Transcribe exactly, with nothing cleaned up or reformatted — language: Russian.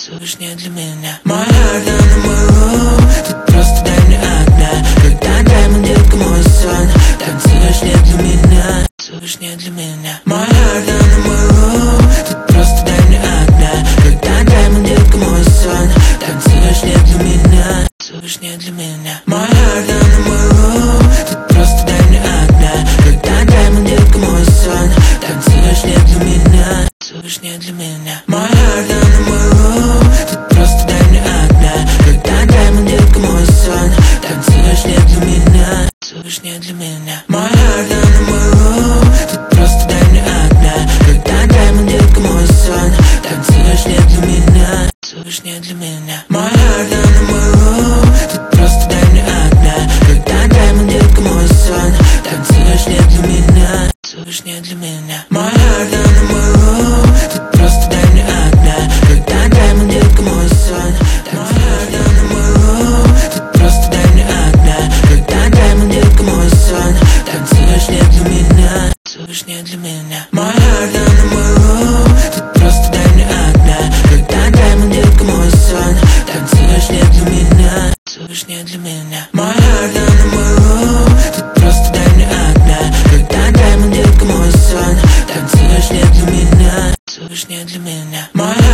Целуешь не для меня. Мой heart on the move. Ты просто дай мне огня. Когда даймонд, детка, мой сон. Танцуешь не для меня. Целуешь не для меня. Мой heart on the move. Ты просто дай мне огня. Когда даймонд, детка, мой сон. Танцуешь не для меня. Целуешь не для меня. Мой heart on the move. Ты просто дай мне огня. Когда даймонд, детка, мой сон. Танцуешь не для меня. Целуешь не для меня. Мой heart on the move. Ты просто дай мне огня. Когда даймонд, детка, мой сон. Танцуешь не для меня. Целуешь не для меня. Мой heart on the move. Ты просто дай мне огня. Когда даймонд, детка, мой сон. Танцуешь не для меня. Целуешь не для меня. Мой heart on the move. Ты просто дай мне огня. Когда даймонд, детка, мой сон. Танцуешь не для меня. Целуешь не для меня. Мой heart on the move. Ты просто дай мне огня. Когда даймонд, детка, мой сон. Мой heart on the move. Ты просто дай мне огня. Когда даймонд, детка, мой сон. Танцуешь не для меня. Целуешь не для меня. Мой heart on the move. Ты просто дай мне огня. Когда даймонд, детка, мой сон. Танцуешь не для меня. Целуешь не для меня. Мой heart on the move. Ты просто дай мне огня. Когда даймонд, детка, мой сон. Танцуешь не для меня. Целуешь не для меня. Мой